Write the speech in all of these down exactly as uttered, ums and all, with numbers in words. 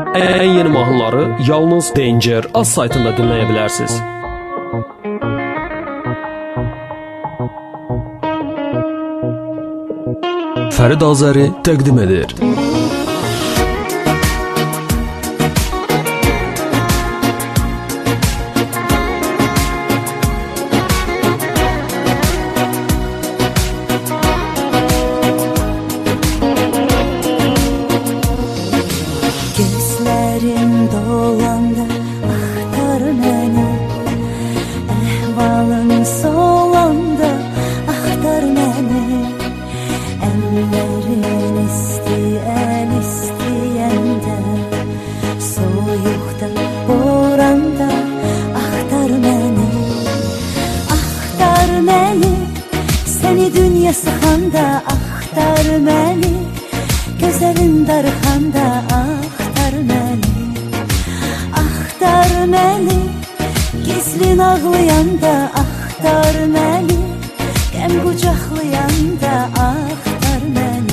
Ən yeni mahnıları yalnız Danger az saytında dinləyə bilərsiniz. Fərid Azəri təqdim edir. Gözlərin dolanda axtar məni, əhvalın solanda axtar məni, əllərin istəyən istəyəndə, soyuqda, boranda axtar məni, axtar məni, səni dünya sıxanda axtar məni, gözəlim darıxanda axtar məni, axtar məni, gizlin ağlayanda axtar məni, qəm qucaqlayanda axtar məni.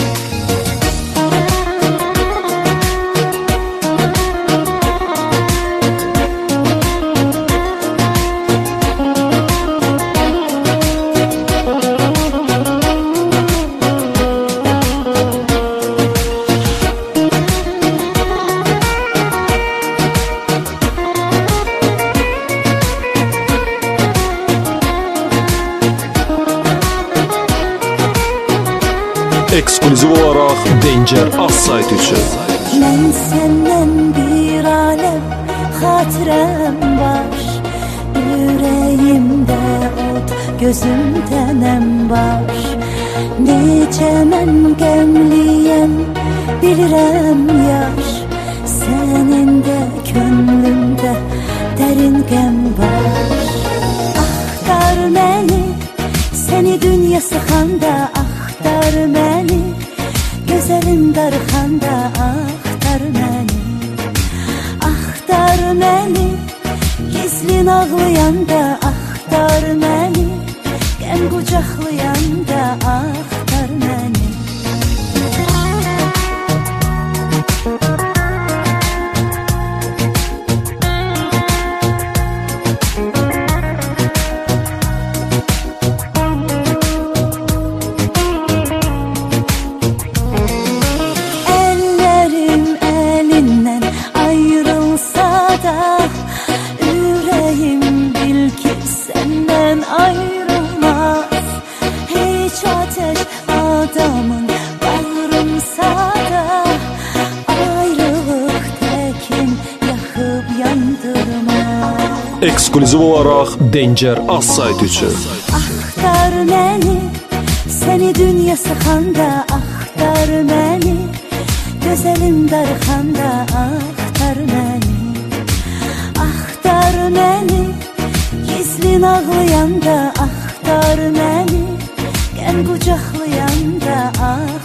Eksklüziv olaraq Danger az sayt üçün. Mən səndən bir aləm xatirəm var, ürəyimdə od, gözümdə nəm var. Necə mən qəmliyəm, bilirəm yar, sənin də könlümdə dərin qəm var. Axtar məni, səni dünya sıxanda axtar məni, gözəlim darıxanda axtar məni, axtar məni, gizlin ağlayanda axtar məni, qəm qucaqlayanda axtar məni. Ayrılmaz hiç ateş adamın bağrımsa da, ayrılık tekin yakıp yandırmaz. Eksklüziv olaraq Danger az sayt üçün. Axtar məni, səni dünya sıxanda axtar məni, gözəlim darıxanda axtar məni, axtar məni, gizlin ağlayanda axtar məni, qəm qucaqlayanda axtar məni.